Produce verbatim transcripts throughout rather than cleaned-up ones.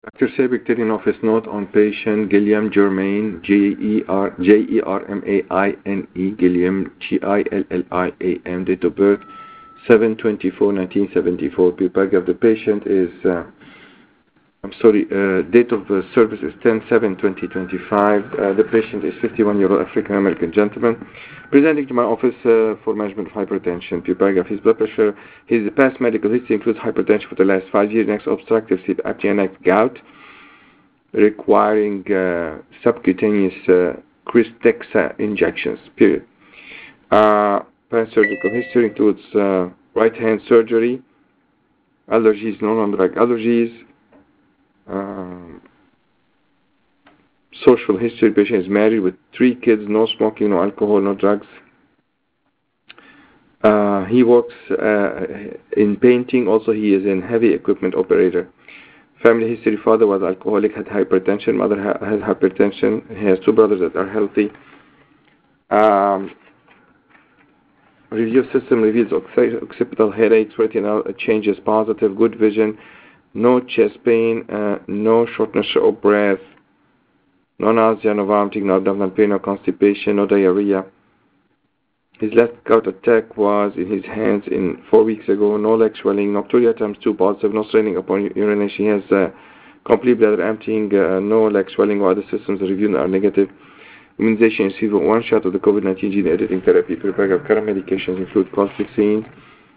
Doctor Sabik did an office note on patient Gilliam Germain, G E R J E R M A I N E, Gilliam, G I L L I A M, date of birth seven twenty-four nineteen seventy-four. Paragraph of the patient is, uh, I'm sorry, uh, date of uh, service is ten seven twenty twenty-five. Uh, the patient is fifty-one-year-old African-American gentleman, presenting to my office uh, for management of hypertension. Paragraph, his blood pressure, his past medical history includes hypertension for the last five years, next obstructive sleep apnea, next gout, requiring uh, subcutaneous uh, Krystexxa injections, period. Uh, past surgical history includes uh, right hand surgery, allergies, non-drug allergies, um, social history, patient is married with three kids, no smoking, no alcohol, no drugs. Uh, he works uh, in painting, also he is a heavy equipment operator. Family history, father was alcoholic, had hypertension, mother ha- has hypertension, he has two brothers that are healthy. Um, review system reveals occipital headaches, retinal changes positive, good vision, no chest pain, uh, no shortness of breath, no nausea, no vomiting, no abdominal pain, no constipation, no diarrhea. His last gout attack was in his hands in four weeks ago. No leg swelling, nocturia times two positive, no straining upon urination. He has uh, complete bladder emptying, uh, no leg swelling or other systems reviewed are negative. Immunization received one shot of the COVID nineteen gene editing therapy. Paragraph, current medications include colchicine,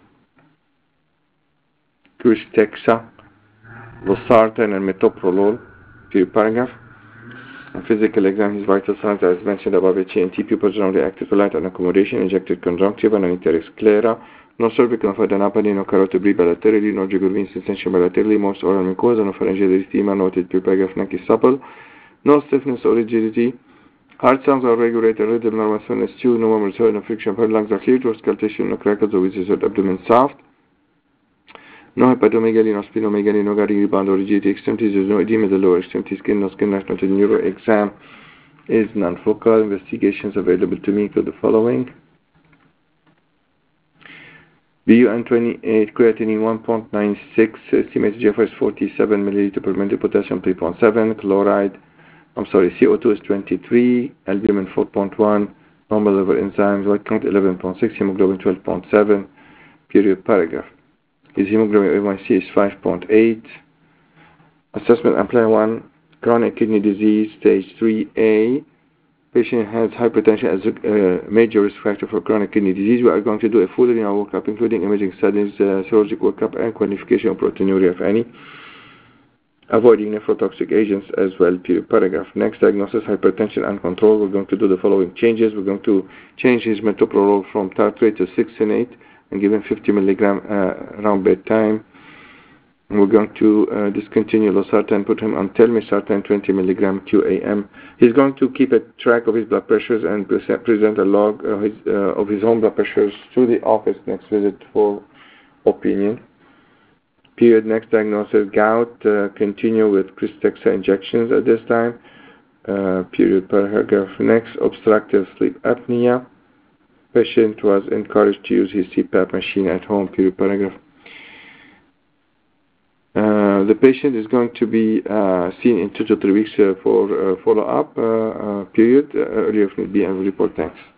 Krystexxa, losartan, and metoprolol. Paragraph. A physical exam, his vital signs as mentioned above, H A N T, pupils generally active for light and accommodation, injected conjunctiva, no interix sclera, no cervical lymphadenopathy, no carotid bilaterally, no jugular vein extension bilaterally, most oral mucosa, no pharyngeal erythema, noted paragraph, neck is supple, no stiffness or rigidity, heart sounds are regulated, rhythm, normal soundness, two, no murmur, no friction, her lungs are clear, to auscultation, no crackles or wheezes, abdomen soft, no hepatomegaly, no splenomegaly, no guiding rebound or rigidity extremities, there is no edema in the lower extremity skin, no skin rash, no neuro exam is non-focal. Investigations available to me include the following. B U N twenty-eight, creatinine one point nine six, estimated G F R is forty-seven milliliter per minute, potassium three point seven, chloride, I'm sorry, C O two is twenty-three, albumin four point one, normal liver enzymes, white count eleven point six, hemoglobin twelve point seven, period, paragraph. His hemoglobin A one C is five point eight. Assessment, apply one, chronic kidney disease, stage three A. Patient has hypertension as a uh, major risk factor for chronic kidney disease. We are going to do a full renal workup, including imaging studies, uh, serologic workup, and quantification of proteinuria, if any. Avoiding nephrotoxic agents as well, period, paragraph. Next, diagnosis, hypertension uncontrolled. We're going to do the following changes. We're going to change his metoprolol from tartrate to succinate and give him fifty milligram uh, around bedtime. And we're going to uh, discontinue losartan, put him on telmisartan twenty milligram Q A M. He's going to keep a track of his blood pressures and present a log uh, his, uh, of his own blood pressures to the office next visit for opinion. Period. Next diagnosis, gout. Uh, continue with Krystexxa injections at this time. Uh, period. Paragraph. Next, obstructive sleep apnea. Patient was encouraged to use his C PAP machine at home. Period. Paragraph. Uh, the patient is going to be uh, seen in two to three weeks uh, for uh, follow-up. Uh, uh, period. Uh, earlier will be a report. Thanks.